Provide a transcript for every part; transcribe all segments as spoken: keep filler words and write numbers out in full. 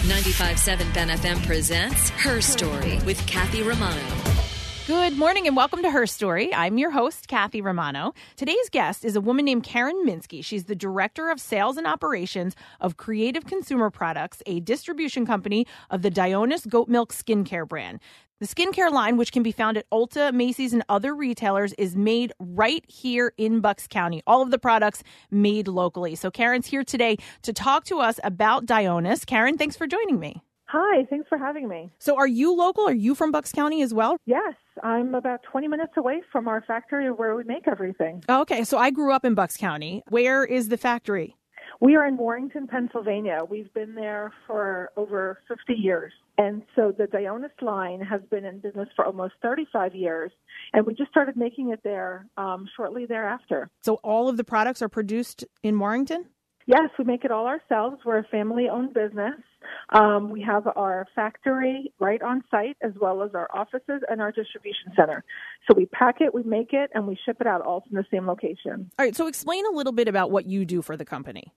ninety-five point seven Ben F M presents Her Story with Kathy Romano. Good morning and welcome to Her Story. I'm your host, Kathy Romano. Today's guest is a woman named Karen Minsky. She's the Director of Sales and Operations of Creative Consumer Products, a distribution company of the Dionis Goat Milk Skincare brand. The skincare line, which can be found at Ulta, Macy's, and other retailers, is made right here in Bucks County. All of the products made locally. So Karen's here today to talk to us about Dionis. Karen, thanks for joining me. Hi, thanks for having me. So are you local? Are you from Bucks County as well? Yes, I'm about twenty minutes away from our factory where we make everything. Okay, so I grew up in Bucks County. Where is the factory? We are in Warrington, Pennsylvania. We've been there for over fifty years. And so the Dionis line has been in business for almost thirty-five years. And we just started making it there um, shortly thereafter. So all of the products are produced in Warrington? Yes, we make it all ourselves. We're a family-owned business. Um, we have our factory right on site, as well as our offices and our distribution center. So we pack it, we make it, and we ship it out all from the same location. All right, so explain a little bit about what you do for the company.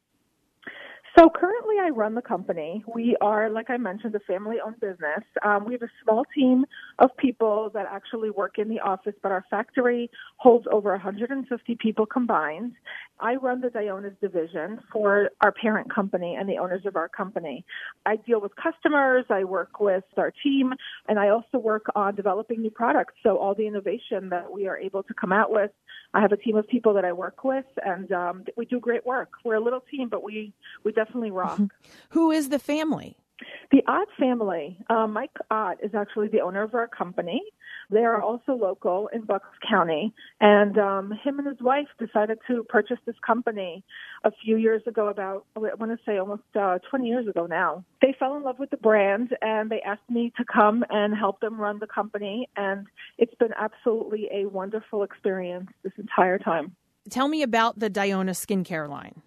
So currently I run the company. We are, like I mentioned, a family-owned business. Um, we have a small team of people that actually work in the office, but our factory holds over one hundred fifty people combined. I run the Dionis division for our parent company and the owners of our company. I deal with customers, I work with our team, and I also work on developing new products. So all the innovation that we are able to come out with, I have a team of people that I work with, and um, we do great work. We're a little team, but we, we definitely rock. Who is the family? The Ott family. Uh, Mike Ott is actually the owner of our company. They are also local in Bucks County, and um, him and his wife decided to purchase this company a few years ago, about, I want to say almost uh, twenty years ago now. They fell in love with the brand, and they asked me to come and help them run the company, and it's been absolutely a wonderful experience this entire time. Tell me about the Dionis skincare line.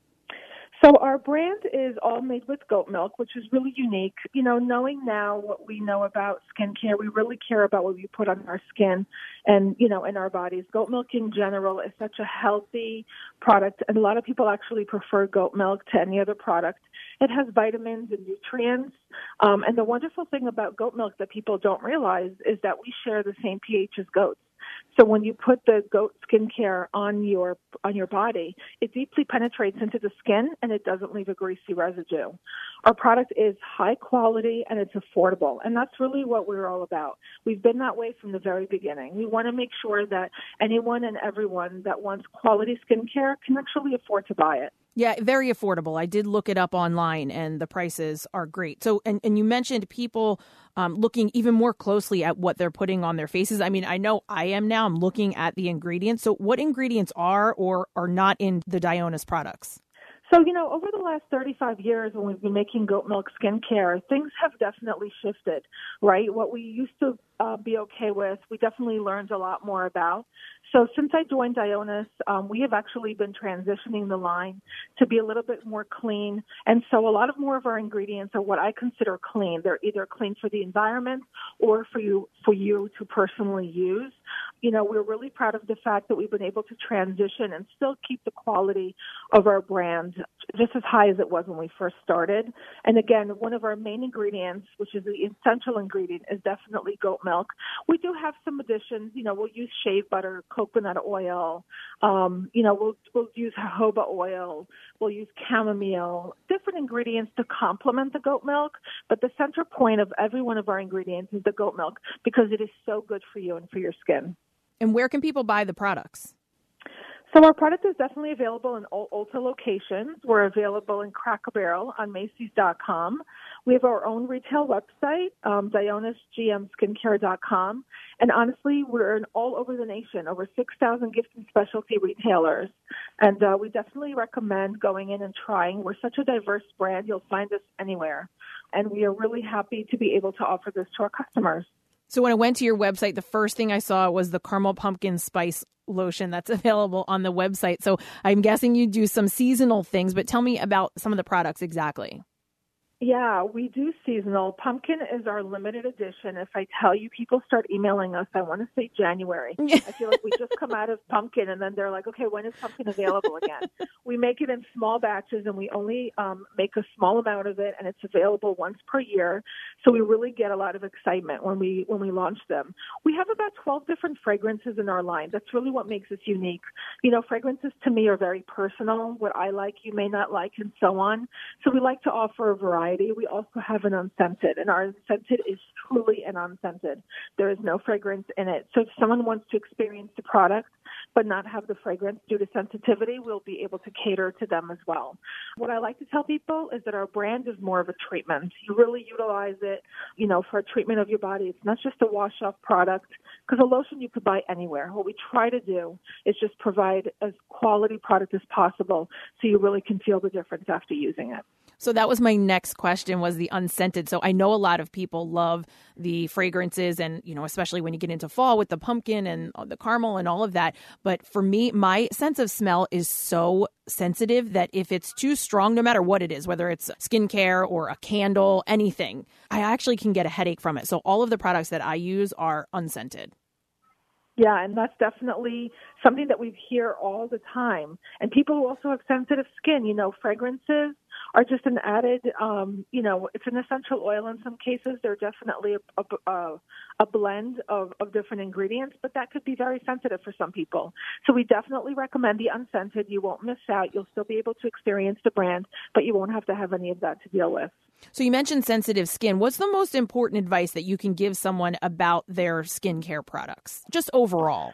So our brand is all made with goat milk, which is really unique. You know, knowing now what we know about skincare, we really care about what we put on our skin and, you know, in our bodies. Goat milk in general is such a healthy product, and a lot of people actually prefer goat milk to any other product. It has vitamins and nutrients. Um, and the wonderful thing about goat milk that people don't realize is that we share the same pH as goats. So when you put the goat skincare on your on your body, it deeply penetrates into the skin and it doesn't leave a greasy residue. Our product is high quality and it's affordable, and that's really what we're all about. We've been that way from the very beginning. We want to make sure that anyone and everyone that wants quality skincare can actually afford to buy it. Yeah, very affordable. I did look it up online, and the prices are great. So, and, and you mentioned people um, looking even more closely at what they're putting on their faces. I mean, I know I am now. I'm looking at the ingredients. So what ingredients are or are not in the Dionis products? So, you know, over the last thirty-five years when we've been making goat milk skincare, things have definitely shifted, right? What we used to uh, be okay with, we definitely learned a lot more about. So since I joined Dionis, um, we have actually been transitioning the line to be a little bit more clean. And so a lot of more of our ingredients are what I consider clean. They're either clean for the environment or for you, for you to personally use. You know, we're really proud of the fact that we've been able to transition and still keep the quality of our brand just as high as it was when we first started. And again, one of our main ingredients, which is the essential ingredient, is definitely goat milk. We do have some additions. You know, we'll use shea butter, coconut oil. Um, you know, we'll we'll use jojoba oil. We'll use chamomile, different ingredients to complement the goat milk. But the center point of every one of our ingredients is the goat milk because it is so good for you and for your skin. And where can people buy the products? So our product is definitely available in all Ulta locations. We're available in Cracker Barrel on Macy's dot com. We have our own retail website, um, Dionis G M skincare dot com. And honestly, we're in all over the nation, over six thousand gift and specialty retailers. And uh, we definitely recommend going in and trying. We're such a diverse brand. You'll find us anywhere. And we are really happy to be able to offer this to our customers. So when I went to your website, the first thing I saw was the caramel pumpkin spice lotion that's available on the website. So I'm guessing you do some seasonal things, but tell me about some of the products exactly. Yeah, we do seasonal. Pumpkin is our limited edition. If I tell you, people start emailing us, I want to say January. I feel like we just come out of pumpkin, and then they're like, okay, when is pumpkin available again? We make it in small batches, and we only um, make a small amount of it, and it's available once per year. So we really get a lot of excitement when we when we launch them. We have about twelve different fragrances in our line. That's really what makes us unique. You know, fragrances to me are very personal. What I like, you may not like, and so on. So we like to offer a variety. We also have an unscented, and our unscented is truly an unscented. There is no fragrance in it. So if someone wants to experience the product but not have the fragrance due to sensitivity, we'll be able to cater to them as well. What I like to tell people is that our brand is more of a treatment. You really utilize it, you know, for a treatment of your body. It's not just a wash-off product, because a lotion you could buy anywhere. What we try to do is just provide as quality product as possible so you really can feel the difference after using it. So that was my next question, was the unscented. So I know a lot of people love the fragrances, and, you know, especially when you get into fall with the pumpkin and the caramel and all of that. But for me, my sense of smell is so sensitive that if it's too strong, no matter what it is, whether it's skincare or a candle, anything, I actually can get a headache from it. So all of the products that I use are unscented. Yeah, and that's definitely something that we hear all the time. And people who also have sensitive skin, you know, fragrances are just an added, um, you know, it's an essential oil in some cases. They're definitely a, a, a blend of, of different ingredients, but that could be very sensitive for some people. So we definitely recommend the unscented. You won't miss out. You'll still be able to experience the brand, but you won't have to have any of that to deal with. So you mentioned sensitive skin. What's the most important advice that you can give someone about their skincare products, just overall?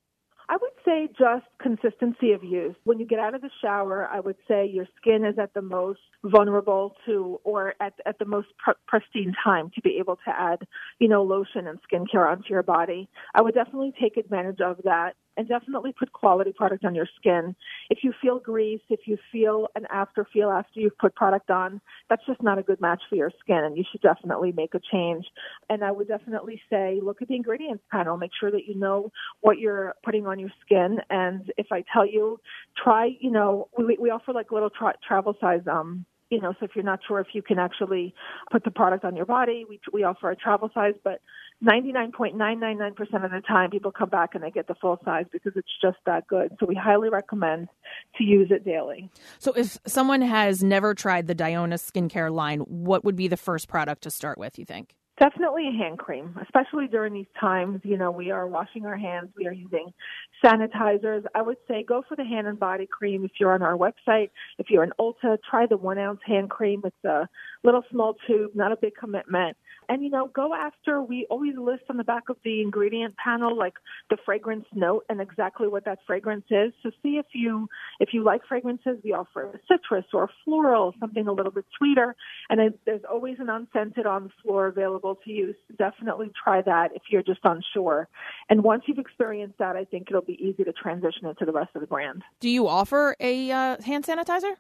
I would say just consistency of use. When you get out of the shower, I would say your skin is at the most vulnerable to, or at, at the most pr- pristine time to be able to add, you know, lotion and skincare onto your body. I would definitely take advantage of that. And definitely put quality product on your skin. If you feel grease, if you feel an after feel after you've put product on, that's just not a good match for your skin, and you should definitely make a change. And I would definitely say, look at the ingredients panel. Make sure that you know what you're putting on your skin. And if I tell you, try, you know, we, we offer like little tra- travel size um You know, so if you're not sure if you can actually put the product on your body, we we offer a travel size, but ninety-nine point nine nine nine percent of the time people come back and they get the full size because it's just that good. So we highly recommend to use it daily. So if someone has never tried the Diona skincare line, what would be the first product to start with, you think? Definitely a hand cream, especially during these times. You know, we are washing our hands. We are using sanitizers. I would say go for the hand and body cream. If you're on our website, if you're in Ulta, try the one ounce hand cream. It's a little small tube, not a big commitment. And, you know, go after, we always list on the back of the ingredient panel, like the fragrance note and exactly what that fragrance is. So see if you, if you like fragrances, we offer a citrus or a floral, something a little bit sweeter. And it, there's always an unscented on the floor available to use. Definitely try that if you're just unsure. And once you've experienced that, I think it'll be easy to transition into the rest of the brand. Do you offer a uh, hand sanitizer?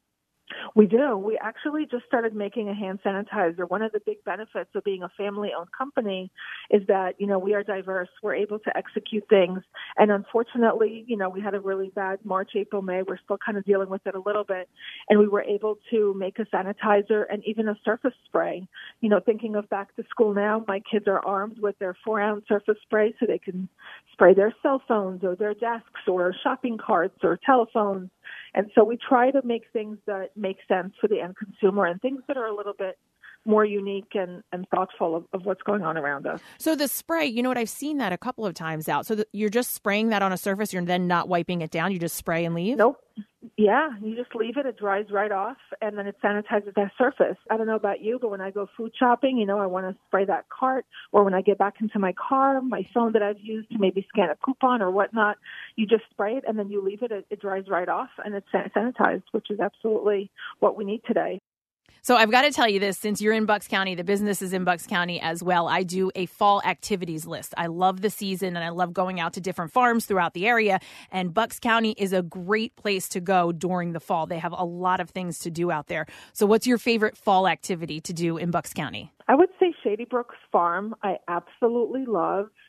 We do. We actually just started making a hand sanitizer. One of the big benefits of being a family-owned company is that, you know, we are diverse. We're able to execute things. And unfortunately, you know, we had a really bad March, April, May. We're still kind of dealing with it a little bit. And we were able to make a sanitizer and even a surface spray. You know, thinking of back to school now, my kids are armed with their four-ounce surface spray so they can spray their cell phones or their desks or shopping carts or telephones. And so we try to make things that make sense for the end consumer and things that are a little bit more unique and, and thoughtful of, of what's going on around us. So the spray, you know what, I've seen that a couple of times out. So the, you're just spraying that on a surface, you're then not wiping it down, you just spray and leave? Nope. Yeah, you just leave it. It dries right off, and then it sanitizes that surface. I don't know about you, but when I go food shopping, you know, I want to spray that cart, or when I get back into my car, my phone that I've used to maybe scan a coupon or whatnot, you just spray it, and then you leave it. It, it dries right off, and it's sanitized, which is absolutely what we need today. So I've got to tell you this, since you're in Bucks County, the business is in Bucks County as well. I do a fall activities list. I love the season and I love going out to different farms throughout the area. And Bucks County is a great place to go during the fall. They have a lot of things to do out there. So what's your favorite fall activity to do in Bucks County? I would say Shady Brooks Farm. I absolutely love.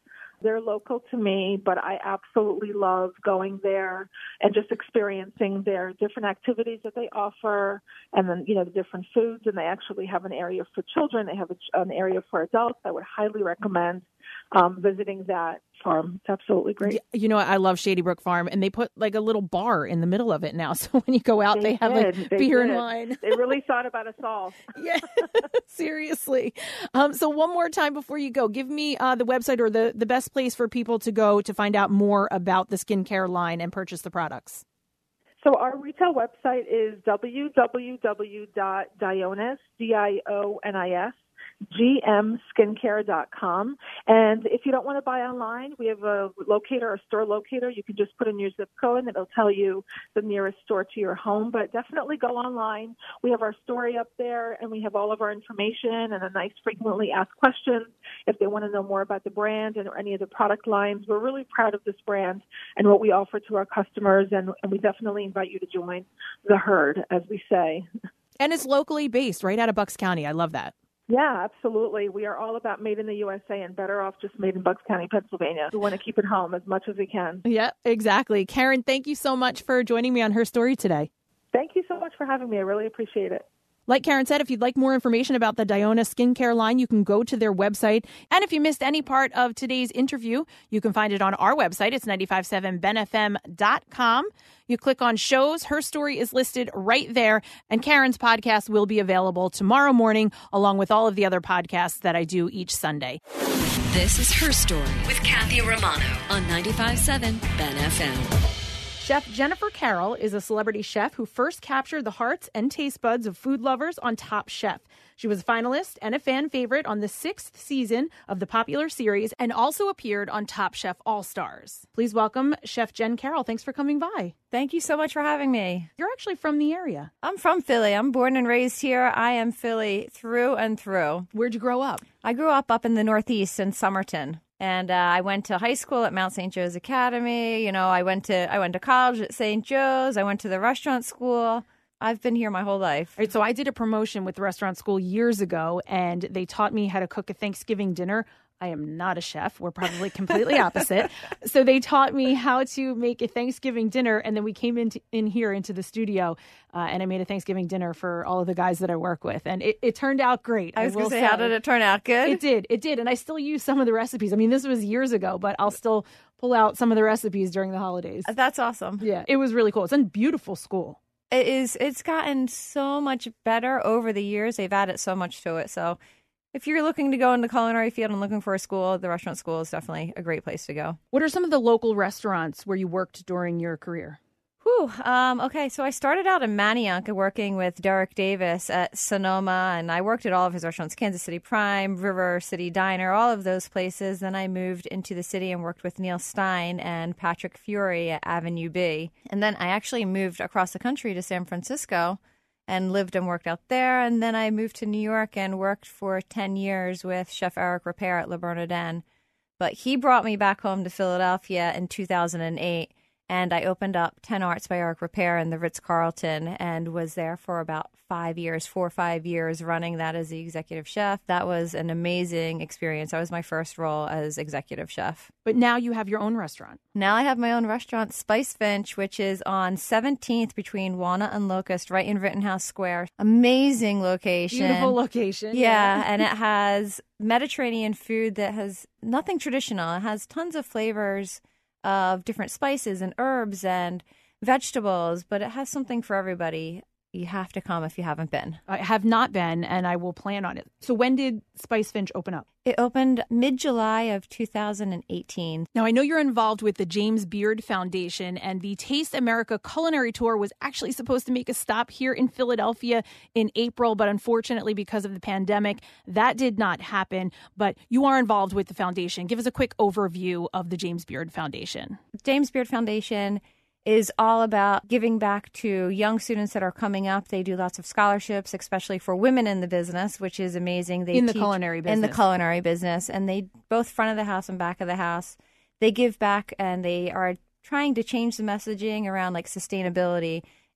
They're local to me, but I absolutely love going there and just experiencing their different activities that they offer, and then, you know, the different foods. And they actually have an area for children. They have a, an area for adults. I would highly recommend um, visiting that farm. It's absolutely great. You know, I love Shady Brook Farm, and they put like a little bar in the middle of it now. So when you go out, they, they have did. like they beer did. and wine. They really thought about us all. Yeah, seriously. Um, so one more time before you go, give me uh, the website or the, the best place for people to go to find out more about the skincare line and purchase the products. So our retail website is w w w dot dionis, D I O N I S, g m skincare dot com. And if you don't want to buy online, we have a locator, a store locator. You can just put in your zip code and it'll tell you the nearest store to your home. But definitely go online. We have our story up there, and we have all of our information and a nice frequently asked questions if they want to know more about the brand and or any of the product lines. We're really proud of this brand and what we offer to our customers, and, and we definitely invite you to join the herd, as we say. And it's locally based, right out of Bucks County. I love that. Yeah, absolutely. We are all about made in the U S A, and better off just made in Bucks County, Pennsylvania. We want to keep it home as much as we can. Yeah, exactly. Karen, thank you so much for joining me on Her Story today. Thank you so much for having me. I really appreciate it. Like Karen said, if you'd like more information about the Dionis skincare line, you can go to their website. And if you missed any part of today's interview, you can find it on our website. It's nine five seven ben f m dot com. You click on shows. Her story is listed right there. And Karen's podcast will be available tomorrow morning, along with all of the other podcasts that I do each Sunday. This is Her Story with Kathy Romano on ninety-five point seven Ben F M. Chef Jennifer Carroll is a celebrity chef who first captured the hearts and taste buds of food lovers on Top Chef. She was a finalist and a fan favorite on the sixth season of the popular series and also appeared on Top Chef All-Stars. Please welcome Chef Jen Carroll. Thanks for coming by. Thank you so much for having me. You're actually from the area. I'm from Philly. I'm born and raised here. I am Philly through and through. Where'd you grow up? I grew up up in the Northeast in Somerton. And uh, I went to high school at Mount Saint Joe's Academy. You know, I went to I went to college at Saint Joe's. I went to the restaurant school. I've been here my whole life. Right, so I did a promotion with the restaurant school years ago, and they taught me how to cook a Thanksgiving dinner. I am not a chef. We're probably completely opposite. So they taught me how to make a Thanksgiving dinner, and then we came into, in here into the studio, uh, and I made a Thanksgiving dinner for all of the guys that I work with, and it, it turned out great. I was going to say, say, how did it turn out? Good? It did. It did, and I still use some of the recipes. I mean, this was years ago, but I'll still pull out some of the recipes during the holidays. That's awesome. Yeah, it was really cool. It's a beautiful school. It is. It's gotten so much better over the years. They've added so much to it, so... If you're looking to go in the culinary field and looking for a school, the restaurant school is definitely a great place to go. What are some of the local restaurants where you worked during your career? Whew. Um, okay, so I started out in Manayunk working with Derek Davis at Sonoma, and I worked at all of his restaurants, Kansas City Prime, River City Diner, all of those places. Then I moved into the city and worked with Neil Stein and Patrick Fury at Avenue B. And then I actually moved across the country to San Francisco and lived and worked out there. And then I moved to New York and worked for ten years with Chef Eric Ripert at Le Bernardin. But he brought me back home to Philadelphia in two thousand eight, and I opened up ten Arts by Eric Ripert in the Ritz-Carlton and was there for about five years, four or five years, running that as the executive chef. That was an amazing experience. That was my first role as executive chef. But now you have your own restaurant. Now I have my own restaurant, Spice Finch, which is on seventeenth between Walnut and Locust, right in Rittenhouse Square. Amazing location. Beautiful location. Yeah, yeah. And it has Mediterranean food that has nothing traditional. It has tons of flavors of different spices and herbs and vegetables, but it has something for everybody. You have to come if you haven't been. I have not been, and I will plan on it. So when did Spice Finch open up? It opened mid-July of two thousand eighteen. Now, I know you're involved with the James Beard Foundation, and the Taste America Culinary Tour was actually supposed to make a stop here in Philadelphia in April, but unfortunately, because of the pandemic, that did not happen. But you are involved with the foundation. Give us a quick overview of the James Beard Foundation. James Beard Foundation is all about giving back to young students that are coming up. They do lots of scholarships, especially for women in the business, which is amazing. They in the teach, culinary business. In the culinary business. And they, both front of the house and back of the house, they give back, and they are trying to change the messaging around like sustainability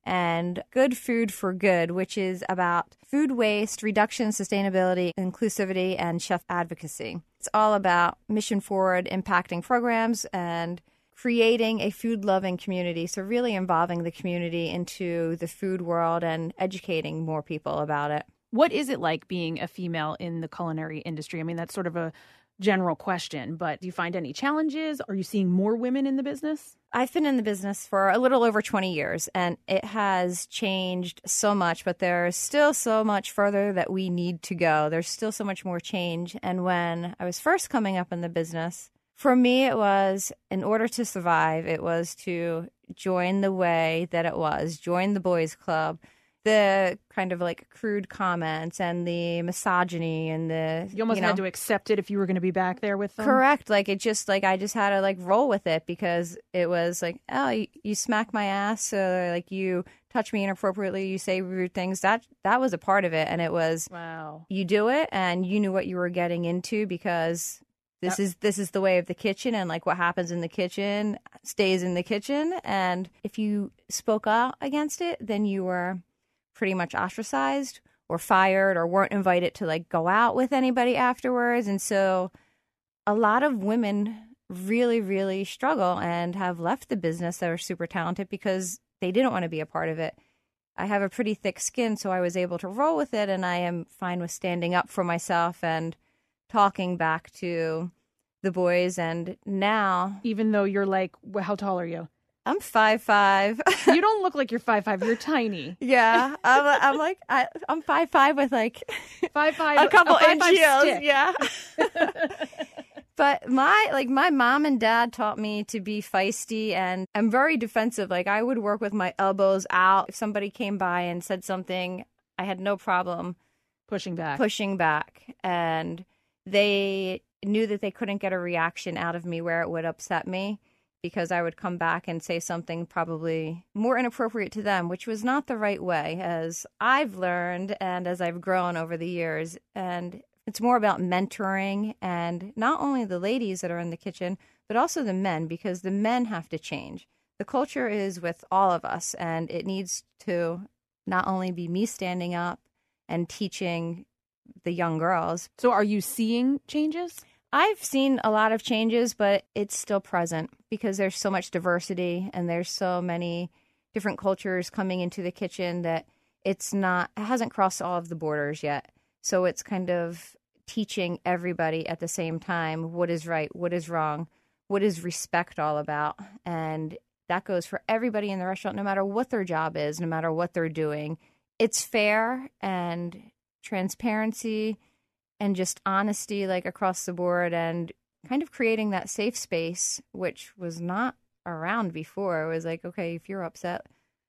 and Good Food for Good, which is about food waste, reduction, sustainability, inclusivity, and chef advocacy. It's all about mission forward, impacting programs, and creating a food-loving community. So really involving the community into the food world and educating more people about it. What is it like being a female in the culinary industry? I mean, that's sort of a general question, but do you find any challenges? Are you seeing more women in the business? I've been in the business for a little over twenty years, and it has changed so much, but there's still so much further that we need to go. There's still so much more change. And when I was first coming up in the business, for me, it was, in order to survive, it was to join the way that it was, join the boys' club. The kind of like crude comments and the misogyny and the you almost you know, had to accept it if you were going to be back there with them. Correct. Like it just like I just had to like roll with it because it was like, oh, you, you smack my ass, or like you touch me inappropriately, you say rude things. That that was a part of it, and it was wow. You do it, and you knew what you were getting into because this yep. is this is the way of the kitchen, and like what happens in the kitchen stays in the kitchen. And if you spoke out against it, then you were pretty much ostracized or fired or weren't invited to like go out with anybody afterwards. And so a lot of women really, really struggle and have left the business that are super talented because they didn't want to be a part of it. I have a pretty thick skin, so I was able to roll with it, and I am fine with standing up for myself and talking back to the boys. And now, even though you're like, how tall are you? I'm five five. You don't look like you're five five. You're tiny. Yeah, I'm, I'm like I, I'm five five with like five five, a couple a five, inch five heels. stick. Yeah. But my like my mom and dad taught me to be feisty, and I'm very defensive. Like I would work with my elbows out. If somebody came by and said something, I had no problem pushing back. Pushing back, and they knew that they couldn't get a reaction out of me where it would upset me, because I would come back and say something probably more inappropriate to them, which was not the right way, as I've learned and as I've grown over the years. And it's more about mentoring, and not only the ladies that are in the kitchen, but also the men, because the men have to change. The culture is with all of us, and it needs to not only be me standing up and teaching the young girls. So are you seeing changes? I've seen a lot of changes, but it's still present because there's so much diversity and there's so many different cultures coming into the kitchen that it's not, it hasn't crossed all of the borders yet. So it's kind of teaching everybody at the same time what is right, what is wrong, what is respect all about. And that goes for everybody in the restaurant, no matter what their job is, no matter what they're doing. It's fair and transparency and just honesty, like across the board, and kind of creating that safe space, which was not around before. It was like, okay, if you're upset,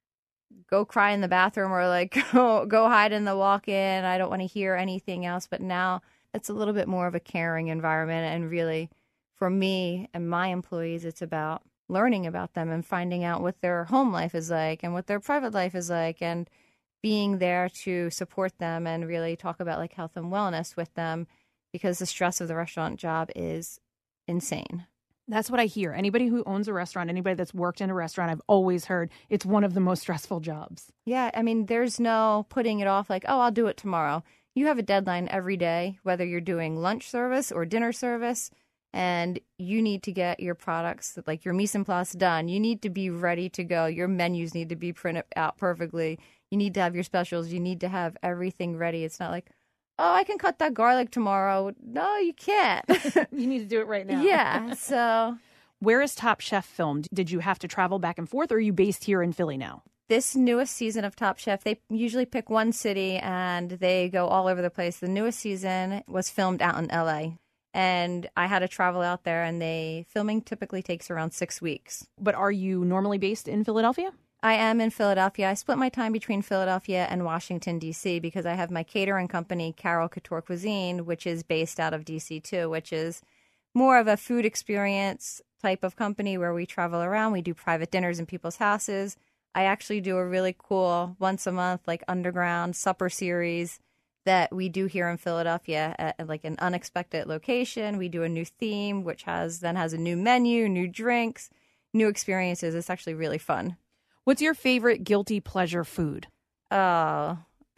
go cry in the bathroom, or like go, go hide in the walk-in. I don't want to hear anything else. But now it's a little bit more of a caring environment. And really, for me and my employees, it's about learning about them and finding out what their home life is like and what their private life is like, and being there to support them and really talk about like health and wellness with them, because the stress of the restaurant job is insane. That's what I hear. Anybody who owns a restaurant, anybody that's worked in a restaurant, I've always heard it's one of the most stressful jobs. Yeah. I mean, there's no putting it off like, oh, I'll do it tomorrow. You have a deadline every day, whether you're doing lunch service or dinner service, and you need to get your products, like your mise en place, done. You need to be ready to go. Your menus need to be printed out perfectly. You need to have your specials. You need to have everything ready. It's not like, oh, I can cut that garlic tomorrow. No, you can't. You need to do it right now. Yeah. So where is Top Chef filmed? Did you have to travel back and forth, or are you based here in Philly now? This newest season of Top Chef, they usually pick one city and they go all over the place. The newest season was filmed out in L A, and I had to travel out there, and they filming typically takes around six weeks. But are you normally based in Philadelphia? I am in Philadelphia. I split my time between Philadelphia and Washington, D C, because I have my catering company, Carol Couture Cuisine, which is based out of D C too, which is more of a food experience type of company where we travel around. We do private dinners in people's houses. I actually do a really cool once a month, like underground supper series that we do here in Philadelphia at, at like an unexpected location. We do a new theme, which has then has a new menu, new drinks, new experiences. It's actually really fun. What's your favorite guilty pleasure food? Oh,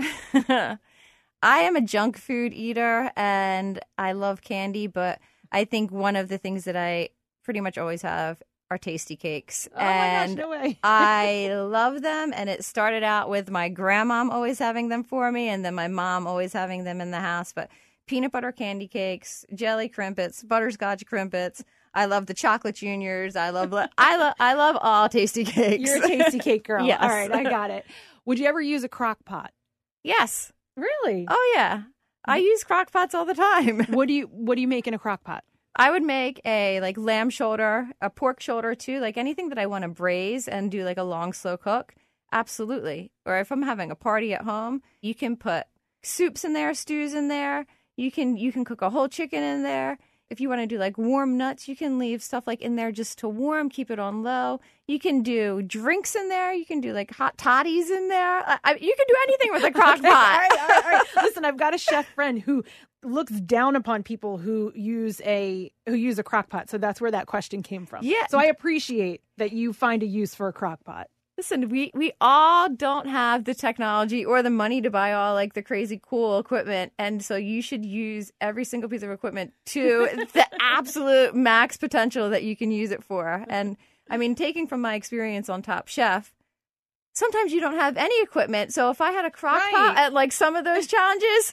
I am a junk food eater and I love candy, but I think one of the things that I pretty much always have are tasty cakes. Oh and my gosh, no way. I love them. And it started out with my grandmom always having them for me and then my mom always having them in the house. But peanut butter candy cakes, jelly crimpets, butterscotch crimpets. I love the chocolate juniors. I love I love I love all tasty cakes. You're a tasty cake girl. Yes. All right, I got it. Would you ever use a crock pot? Yes. Really? Oh yeah. I use crock pots all the time. What do you What do you make in a crock pot? I would make a like lamb shoulder, a pork shoulder too, like anything that I want to braise and do like a long slow cook. Absolutely. Or if I'm having a party at home, you can put soups in there, stews in there. You can you can cook a whole chicken in there. If you want to do like warm nuts, you can leave stuff like in there just to warm, keep it on low. You can do drinks in there. You can do like hot toddies in there. I, I, you can do anything with a crock Okay, pot. All right, all right, all right. Listen, I've got a chef friend who looks down upon people who use a who use a crock pot. So that's where that question came from. Yeah. So I appreciate that you find a use for a crock pot. Listen, we, we all don't have the technology or the money to buy all like the crazy cool equipment. And so you should use every single piece of equipment to the absolute max potential that you can use it for. And I mean, taking from my experience on Top Chef, sometimes you don't have any equipment. So if I had a crock Right. pot at like some of those challenges,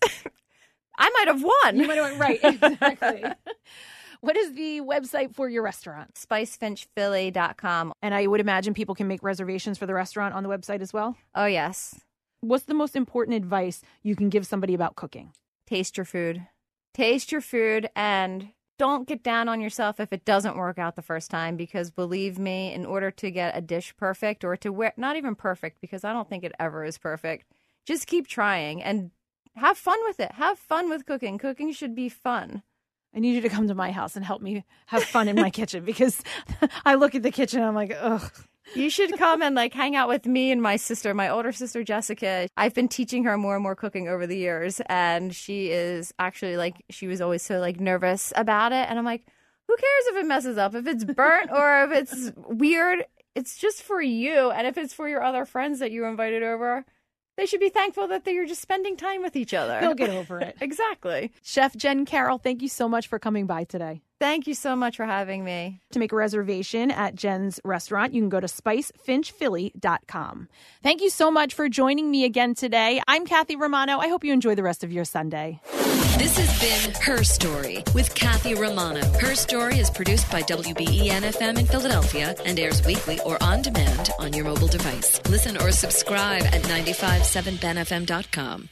I might have won. You might have went right. Exactly. What is the website for your restaurant? spice finch philly dot com. And I would imagine people can make reservations for the restaurant on the website as well. Oh, yes. What's the most important advice you can give somebody about cooking? Taste your food. Taste your food and don't get down on yourself if it doesn't work out the first time, because believe me, in order to get a dish perfect or to wear, not even perfect, because I don't think it ever is perfect, just keep trying and have fun with it. Have fun with cooking. Cooking should be fun. I need you to come to my house and help me have fun in my kitchen, because I look at the kitchen and I'm like, ugh. You should come and like hang out with me and my sister, my older sister, Jessica. I've been teaching her more and more cooking over the years. And she is actually like, she was always so like nervous about it. And I'm like, who cares if it messes up? If it's burnt or if it's weird, it's just for you. And if it's for your other friends that you invited over, they should be thankful that you're just spending time with each other. They'll get over it. Exactly. Chef Jen Carroll, thank you so much for coming by today. Thank you so much for having me. To make a reservation at Jen's restaurant, you can go to spice finch philly dot com. Thank you so much for joining me again today. I'm Kathy Romano. I hope you enjoy the rest of your Sunday. This has been Her Story with Kathy Romano. Her Story is produced by W B E N F M in Philadelphia and airs weekly or on demand on your mobile device. Listen or subscribe at nine five seven ben f m dot com.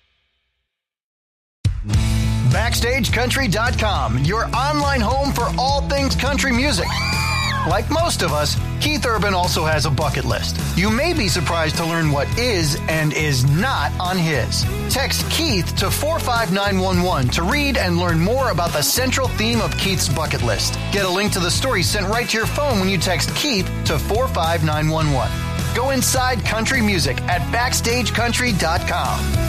Backstage Country dot com, your online home for all things country music. Like most of us, Keith Urban also has a bucket list. You may be surprised to learn what is and is not on his. Text Keith to four five nine one one to read and learn more about the central theme of Keith's bucket list. Get a link to the story sent right to your phone when you text Keith to four five nine one one. Go inside country music at Backstage Country dot com.